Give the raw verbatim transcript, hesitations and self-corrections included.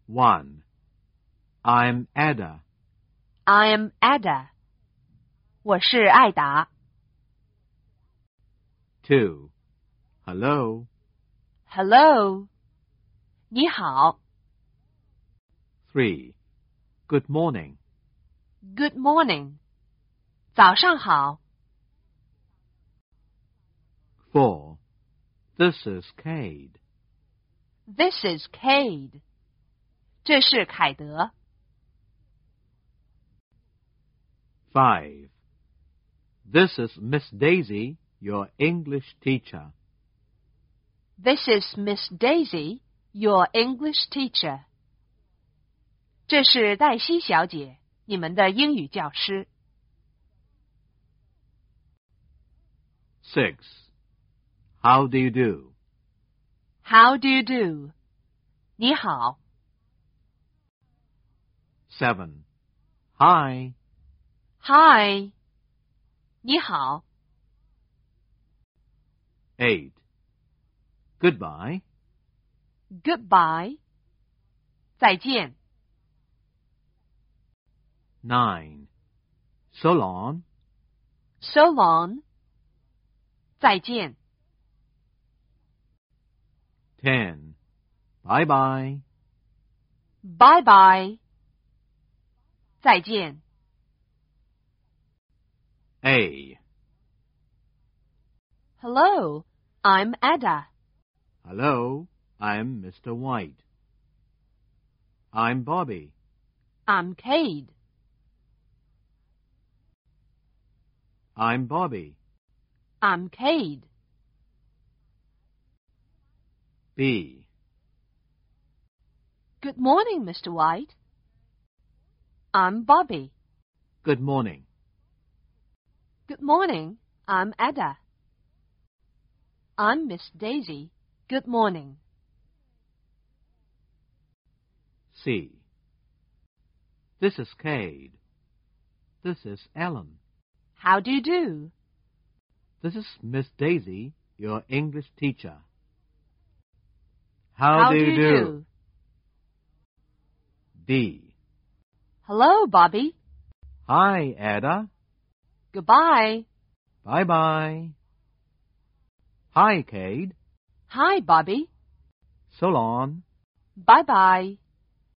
One. I'm Ada. I'm Ada. 我是艾达。 Two. Hello. Hello. 你好。 Three. Good morning. Good morning. 早上好。 Four. This is Cade. This is Cade. 这是凯德。 Five. This is Miss Daisy, your English teacher. This is Miss Daisy, your English teacher. 这是黛西小姐，你们的英语教师。 Six. How do you do? How do you do? 你好。 Seven. Hi. Hi. 你好。 Eight. Goodbye. Goodbye. 再见。 Nine. So long. So long. 再见。 Ten. Bye bye. Bye bye. 再见。 A. Hello, I'm Ada. Hello, I'm Mister White. I'm Bobby. I'm Cade. I'm Bobby. I'm Cade. B. Good morning, Mister White. I'm Bobby. Good morning. Good morning, I'm Ada. I'm Miss Daisy. Good morning. C. This is Cade. This is Ellen. How do you do? This is Miss Daisy, your English teacher. How, How do, do you you do? do? D. Hello, Bobby. Hi, Ada. Goodbye. Bye-bye. Hi, Cade. Hi, Bobby. So long. Bye-bye.